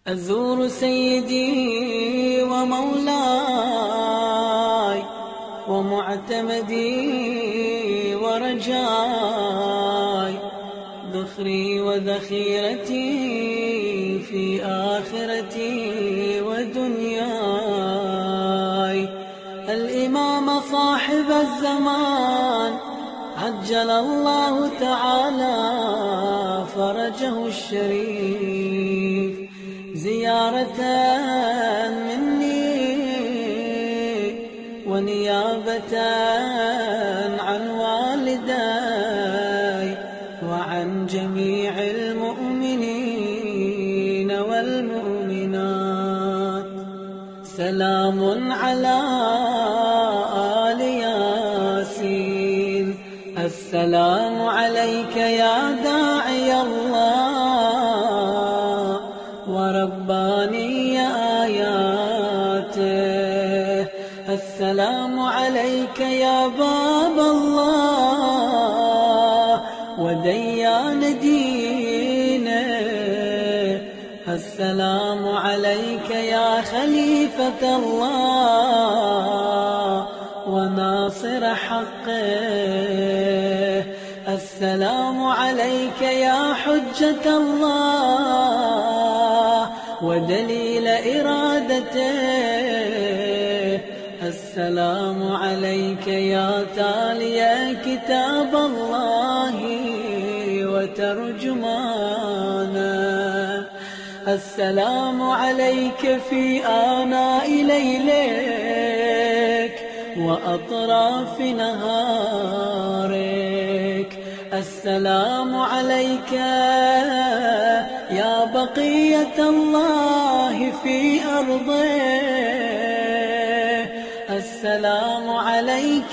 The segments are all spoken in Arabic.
أزور سيدي ومولاي ومعتمدي ورجاي، ذخري وذخيرتي في آخرتي ودنياي. الإمام صاحب الزمان عجل الله تعالى فرجه الشريف زيارة مني ونيابة عن والداي وعن جميع المؤمنين والمؤمنات. سلام على آل ياسين. السلام عليك يا داعي الله ورباني آياته. السلام عليك يا باب الله وديان دينه. السلام عليك يا خليفة الله وناصر حقه. السلام عليك يا حجة الله ودليل إرادته. السلام عليك يا تالي كتاب الله وترجمانه. السلام عليك في آناء ليلك وأطراف نهارك. السلام عليك يا بقية الله في أرضه. السلام عليك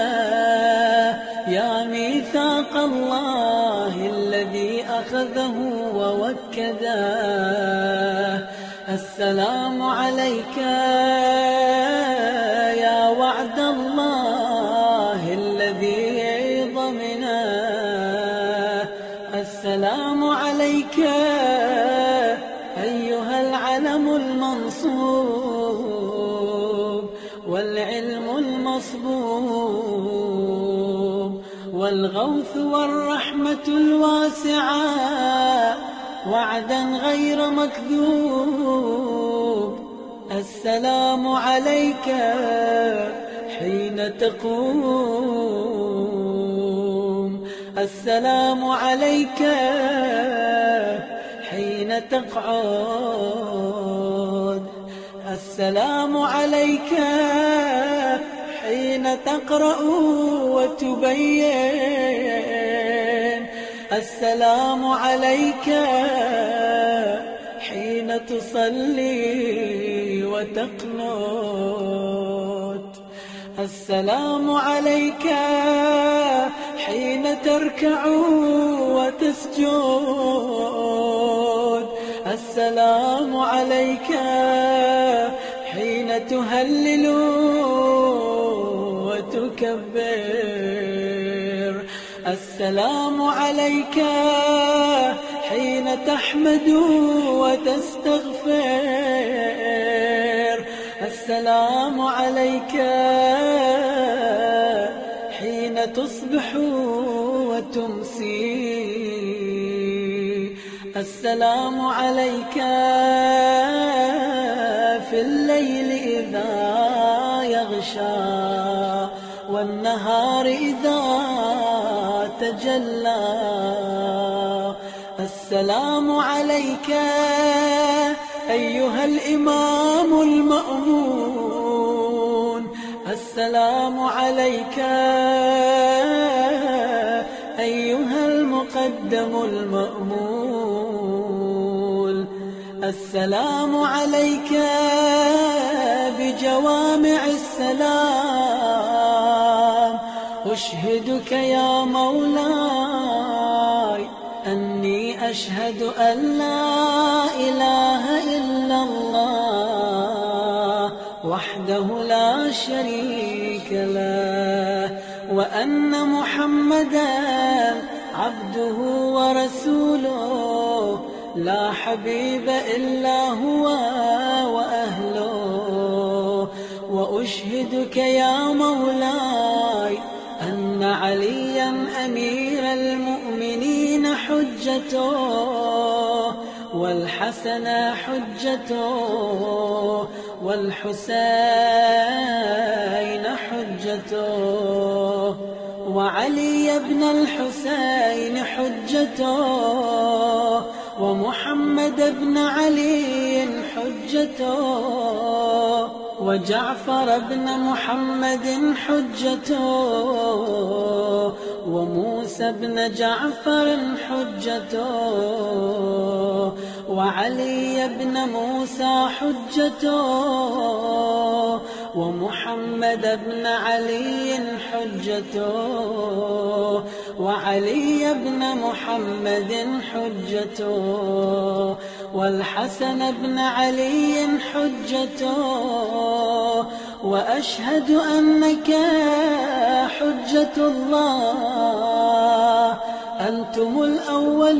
يا ميثاق الله الذي أخذه ووكده. السلام عليك يا وعد الله الذي ضمنه. السلام عليك أيها العلم المنصوب والعلم المصبوب والغوث والرحمة الواسعة وعدا غير مكذوب. السلام عليك حين تقوم. السلام عليك حين تقعد. السلام عليك حين تقرأ وتبين. السلام عليك حين تصلي وتقنت. السلام عليك حين تركع وتسجد. السلام عليك حين تهلل وتكبر. السلام عليك حين تحمد وتستغفر. السلام عليك حين تصبح وتمسي. السلام عليك في الليل إذا يغشى والنهار إذا تجلى. السلام عليك أيها الإمام المأمون. السلام عليك أيها المقدم المأمول. السلام عليك بجوامع السلام. أشهدك يا مولاي أني أشهد أن لا إله إلا الله وحده لا شريك له وأن محمدًا عبده ورسوله لا حبيب إلا هو وأهله. وأشهدك يا مولاي أن عليا أمير المؤمنين حجته، والحسن حجته، والحسين حجته، وعلي بن الحسين حجته، ومحمد بن علي حجته، وجعفر بن محمد حجته، وموسى بن جعفر حجته، وعلي بن موسى حجته، ومحمد بن علي حجته، وعلي بن محمد حجته، والحسن بن علي حجته. وأشهد أنك حجة الله، أنتم الأول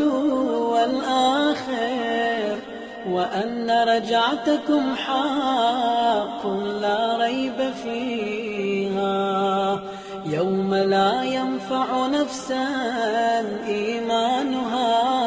والآخر، وأن رجعتكم حق لا ريب فيها، يوم لا ينفع نفسا إيمانها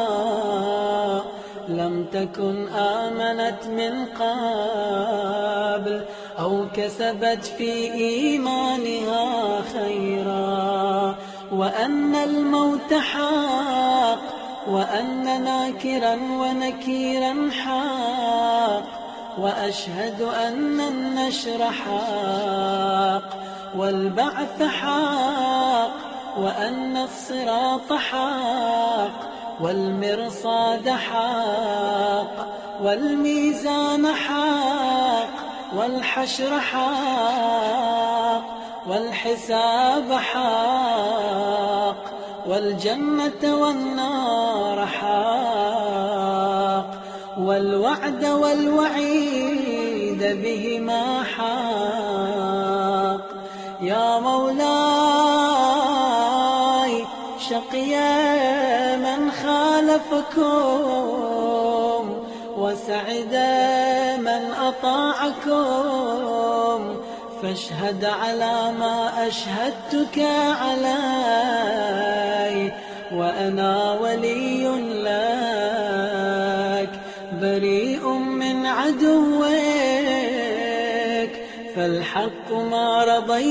لم تكن آمنت من قبل أو كسبت في إيمانها خيرا، وأن الموت حق، وأن ناكرا ونكيرا حق، وأشهد أن النشر حق، والبعث حق، وأن الصراط حق، والمرصاد حق، والميزان حق، والحشر حق، والحساب حق، والجنة والنار حق، والوعد والوعيد بهما حق. يا مولاي شقيا من خالفكم، وسعدا من أطاعكم، فاشهد على ما أشهدتك علي، وأنا ولي لك بريء من عدوك، فالحق ما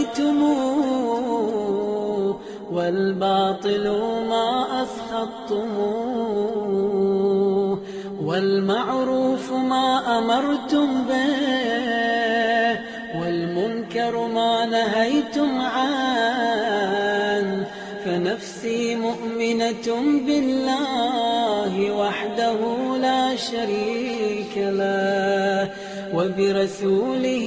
رضيتموه، والباطل ما أسخطتموه، والمعروف ما أمرتم به، والمنكر ما نهيتم عنه، فنفسي مؤمنة بالله وحده لا شريك له، وبرسوله،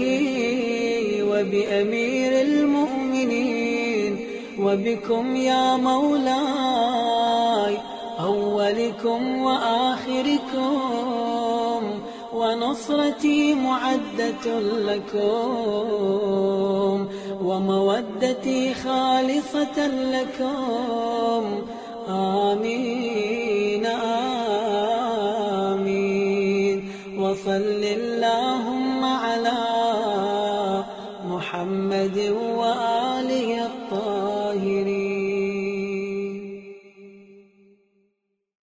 وبأمير المؤمنين، وبكم يا مولاي أولكم وآخركم، ونصرتي معدة لكم، ومودتي خالصة لكم. آمين آمين. وصل